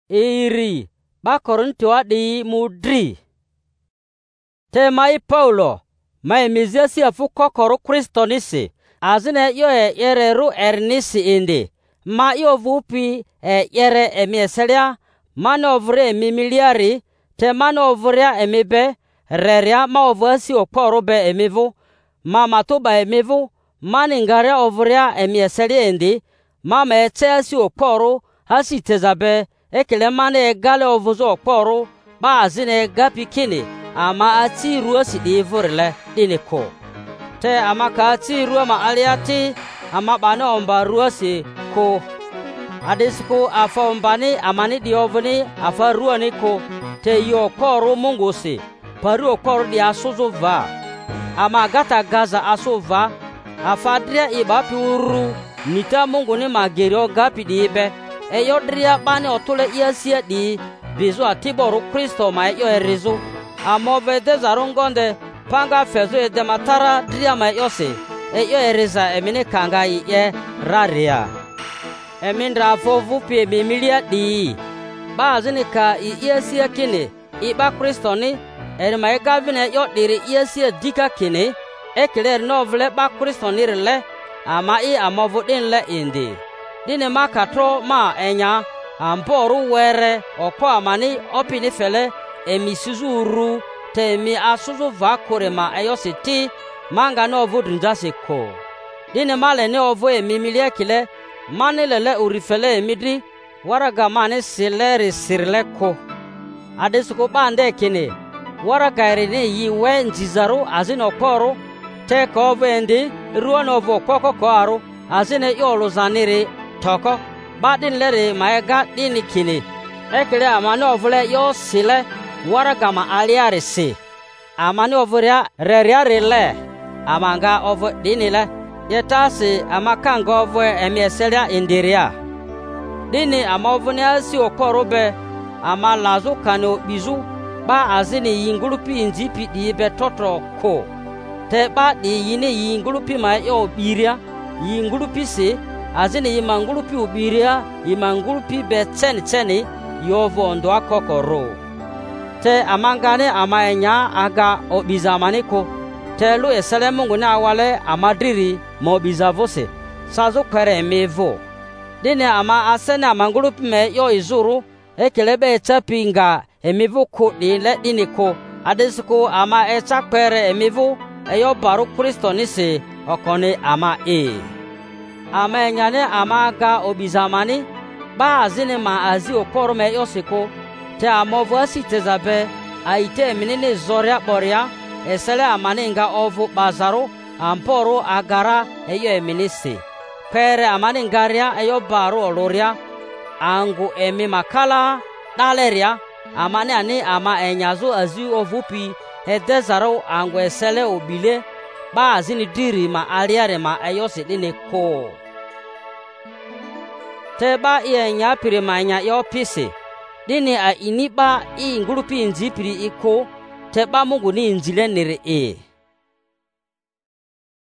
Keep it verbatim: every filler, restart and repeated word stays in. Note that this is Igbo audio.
iri ba Korinto adi mudri. Te mai Paulo mai mizesi afu kokoro Kristo nisi azine yo e yere ru ernisi indi ma yo vupi e yere emieselia mano ovre emimiliari te mano ovrea emibe reria ma ovasi okoro be emivu ma matuba emivu mani ngare ovrea emieselia indi ma me tesi okoro hasi tezabe ekele mane egale ovuzo okoro ba azine gapi kini ama ati ruo si di vorle diniko te ama ka ati ruo ma aliati ama bana omba ruo si ko adisiko afa ombani amani di ovni afa ruo niko te yo koro mungu si paru koro di asuzo va ama gata gaza asova afa dria iba piuru nita mungu ni magerio gapi di ibe e yodria bani otule iasia di bizo atiboru Kristo ma yo erizo amove de zarongonde panga fezo e de matara dria ma yose e yo eriza emine kanga ye raria emindra fovu pie mimilia di bazini ka iesia kine iba Kristo ni er ma gavine yo diri iesia dika kine e kler novle ba Kristo ni rele ama i amovu din le indi dine makatro ma enya amporu were okwa amani opini fele emisuzuru temi asuzu vakore ma eyositi manga no vodunjase ko dine male ne ovo emimilie kile mane lele urifele emidri waraga mane sileri sirle ko adesuko bande kine waraga rene yi we njizaru azino koro te ko vendi ruono vo koko ko aru azine yolo zanire toko badin lere maega dini kine ekele amane ovule yo sile waragama aliare si amani ovuria reria rele amanga ovu dinile yetasi amakanga ovu emieselia indiria dini amavunia si okorobe ama lazu kano bizu ba azini yingulupi injipi dibe toto ko te ba di yini yingulupi ma yo biria yingulupi si azini yimangulupi ubiria yimangulupi be tseni tseni yovo ndo akokoro te amangane amaenya aga obizamani ko te lu esele mungu na awale amadriri mo bizavose sazo kwere mevo dine ama asene amangulupi me yo izuru ekelebe etapinga emivu ko dile diniko adesiko ama echa kwere emivu eyo baru Kristo nisi okone ama e amenya ne amaga obizamani ba azine ma azi okoro me yosiko te amovu asitezabe aite minine zoria boria esele amaninga ovu bazaro amporo agara eyo eminisi pere amaningaria eyo baro oloria angu emi makala daleria amane ani ama enyazo azi ovupi edezaro angu esele obile ba azini diri ma aliare ma eyo sidine ko teba iye nya pirimanya yo pisi dini a iniba i ngulupi nzipiri iko teba mungu ni nzile nere e